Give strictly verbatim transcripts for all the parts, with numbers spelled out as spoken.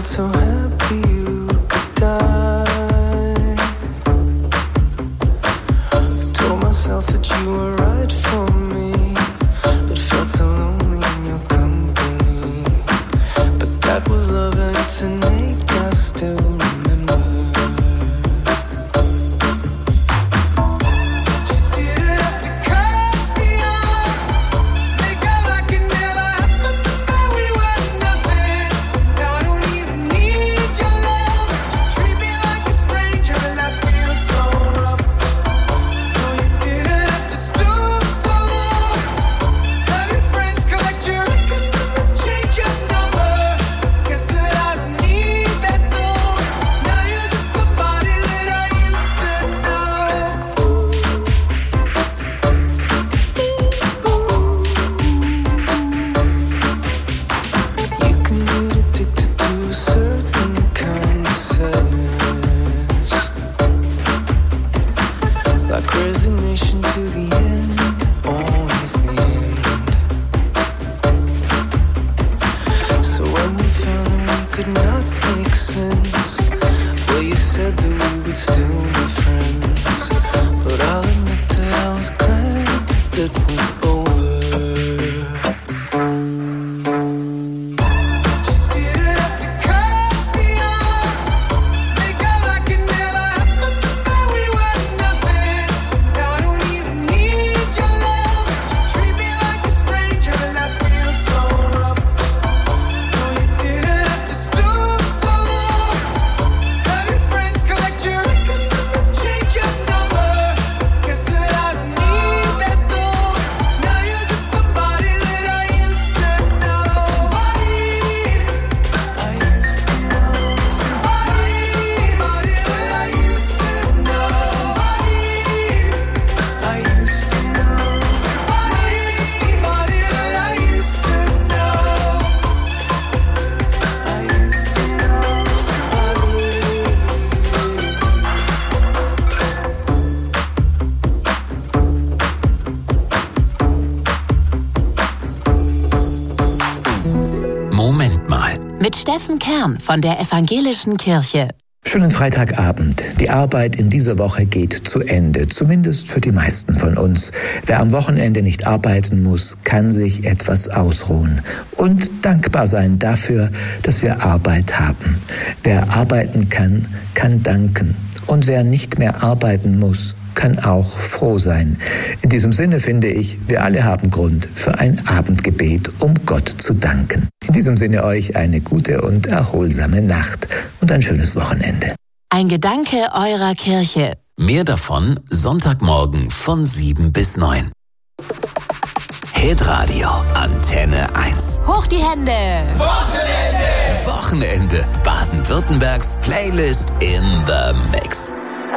felt so happy you could die. I told myself that you were right for me, but felt so lonely in your company. But that was love and to make us still remember. Steffen Kern von der Evangelischen Kirche. Schönen Freitagabend. Die Arbeit in dieser Woche geht zu Ende, zumindest für die meisten von uns. Wer am Wochenende nicht arbeiten muss, kann sich etwas ausruhen und dankbar sein dafür, dass wir Arbeit haben. Wer arbeiten kann, kann danken. Und wer nicht mehr arbeiten muss, kann auch froh sein. In diesem Sinne finde ich, wir alle haben Grund für ein Abendgebet, um Gott zu danken. In diesem Sinne euch eine gute und erholsame Nacht und ein schönes Wochenende. Ein Gedanke eurer Kirche. Mehr davon Sonntagmorgen von sieben bis neun. Hitradio Antenne eins. Hoch die Hände! Wochenende! Wochenende. Baden-Württembergs Playlist in the Mix.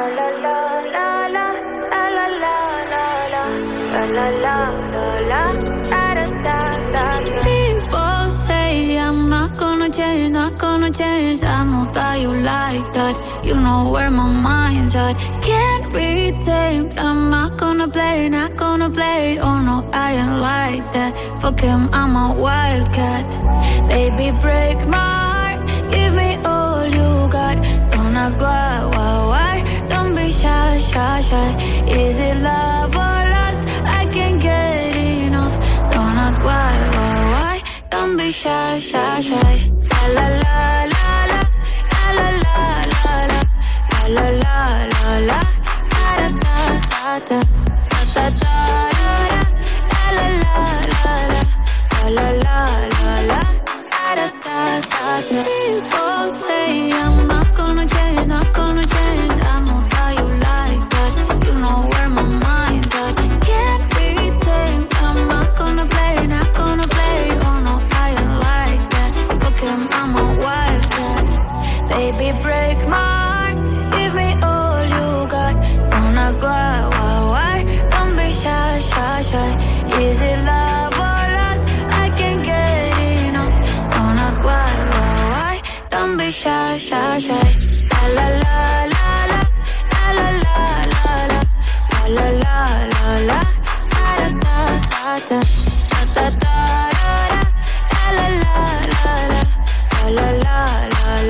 People say I'm not gonna change, not gonna change. I know that you like that. You know where my mind's at. Can't be tamed. I'm not gonna play, not gonna play. Oh no, I ain't like that. Fuck him, I'm a wildcat. Baby, break my heart. Give me all you got. Don't ask why, why, why. Don't be shy, shy, shy. Is it love or lust? I can't get enough. Don't ask why, why, why. Don't be shy, shy, shy. La la la la la. La la la la la. La la la la la. Da da da da. Da da da da. La la la la la. La la la la. Da da da da. People say I'm not gonna change, not gonna change. I know that you like that. You know where my mind's at. Can't be tamed. I'm not gonna play, not gonna play. Oh no, I ain't like that. Fuck him, I'm a wildcat. Baby, break my heart. Give me all you got. Don't ask why, why, why. Don't be shy, shy, shy. Is it love or lust? I can't get enough. Don't ask why, why, why. Don't be shy, shy, shy. La la la la la. La la la la la. La la la la la. Da da da da. Da da da da. La la la la la. La la la la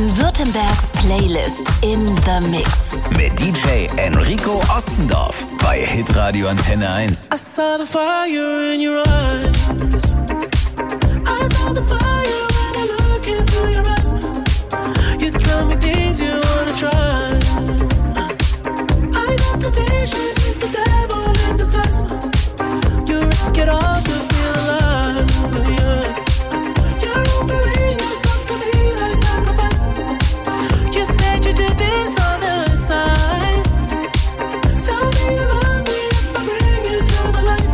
Baden-Württembergs Playlist in the Mix. Mit D J Enrico Ostendorf bei Hitradio Antenne eins. I saw the fire in your eyes. I saw the fire when I look into your eyes. You tell me things you wanna try. I know temptation is the devil in disguise. You risk it all to feel alive, yeah. You're offering yourself to me like sacrifice. You said you do this all the time. Tell me you love me if I bring you to the light.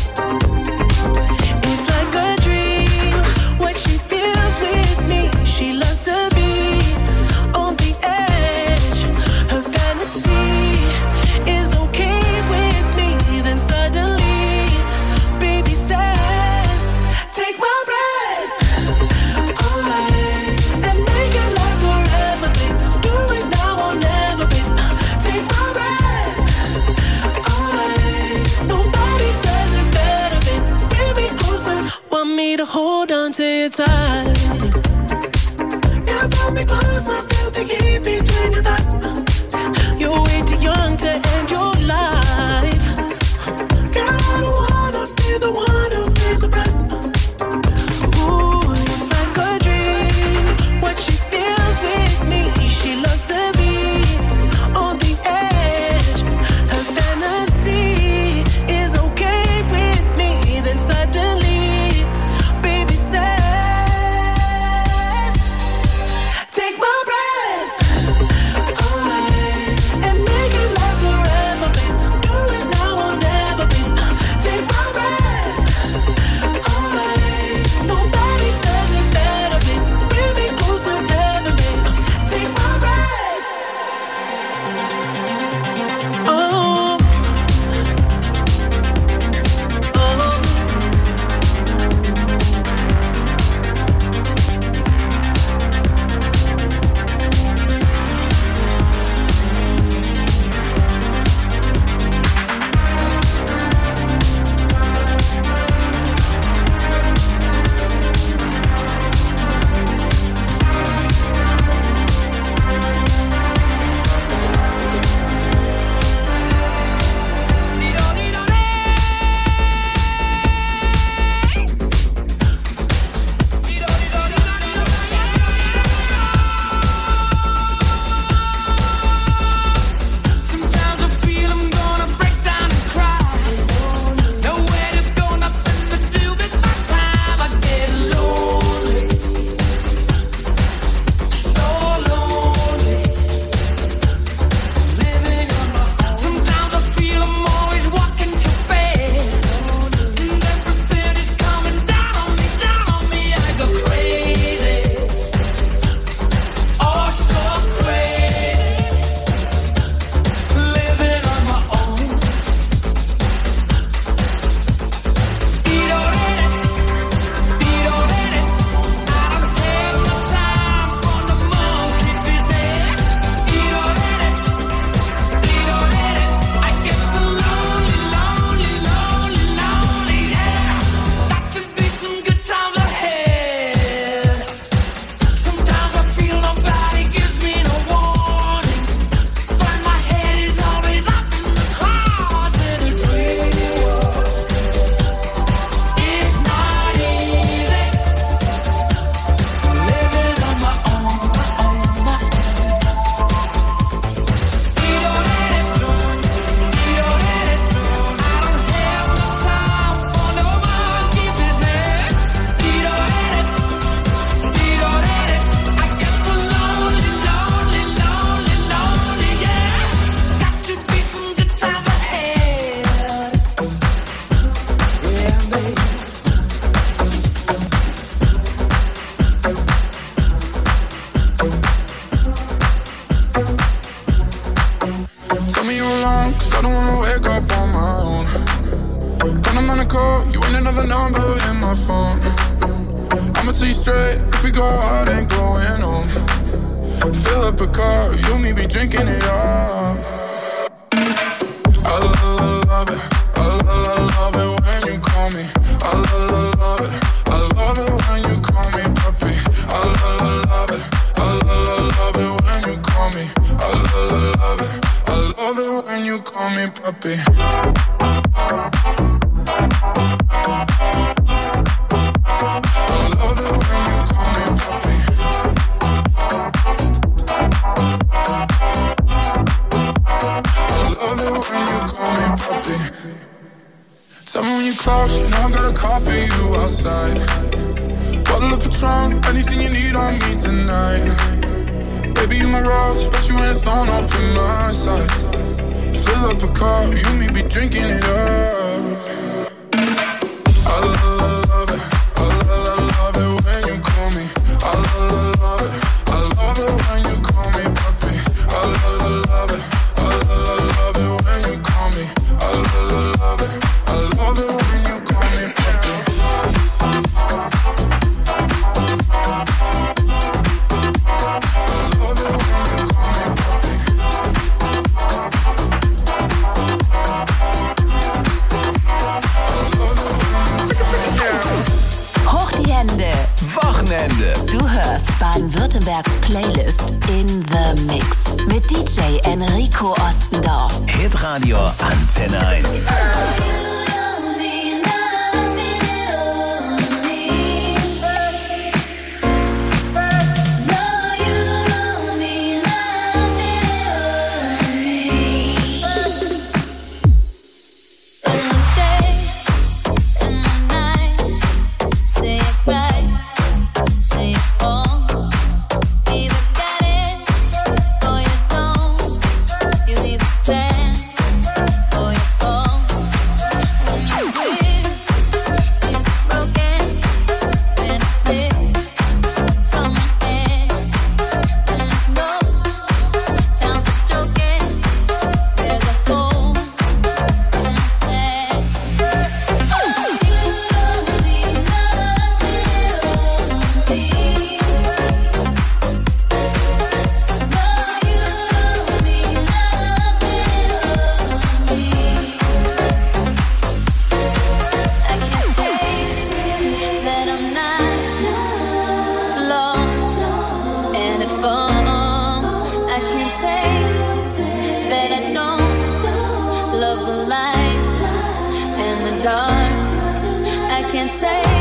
It's like a dream, what she feels with me. She loves to be on the edge. Her fantasy is okay with me. Then suddenly, baby says, take my breath away and make it last forever, babe. Do it now or never, babe. Take my breath away. Nobody does it better, babe. Bring me closer, want me to hold on to you tight. Yeah, brought me closer, feel the heat between your thighs. You're way too young to end your life. Girl, I don't wanna be the one who pays the price. Ooh, it's like a dream, what she feels with me. She loves to be on the edge. Her fantasy is okay with me. Then suddenly, baby says, take my breath away and make it last forever, babe. Do it now or never, babe. Take my breath away. Nobody does it better, babe. Bring me closer, ever, babe. Take my breath. Oh, oh. Sometimes I feel I'm gonna break down and cry. Nowhere to go, nothing to do with my time. I get lonely, so lonely, living on my own. Sometimes I feel I'm always walking too fast, and everything is coming down on me, down on me. I go crazy, oh so crazy, living on my own. I don't have no time for the monkey business. I get so lonely, lonely, lonely, lonely, yeah. Got to be some good times ahead. Sometimes I feel nobody gives me no warning. Find my head is always up in the clouds in a dreamy world. It's not easy living on my own, my own, my own. I don't have no time for no monkey business. I get so lonely, lonely, lonely, lonely, yeah. Got to be some good times ahead. Yeah, baby. Tell me you're alone, cause I don't wanna wake up on my own. When I'm on a call, you ain't another number in my phone. I'ma tell you straight, if we go out, ain't going home. Fill up a car, you and me be drinking it up. I love, love it, I love, love it when you call me. I love, love it, I love it when you call me puppy. I love, love it, I love, puppy. Close, now I got a call for you outside. Bottle of Patron, anything you need on me tonight. Baby, you my rose, but you ain't a thorn up in my side. Fill up a car, you and me be drinking it up. I love, love it, I love, love it when you call me. I love, love it, I love it when you call me puppy. I love, love it, I love, love it when you call me. I love, love it, I love it when you call me puppy. Hoch die Hände. Wochenende. Du hörst Baden-Württembergs Playlist in the Mix mit D J Enrico Ostendorf. Hitradio Antenne eins. Say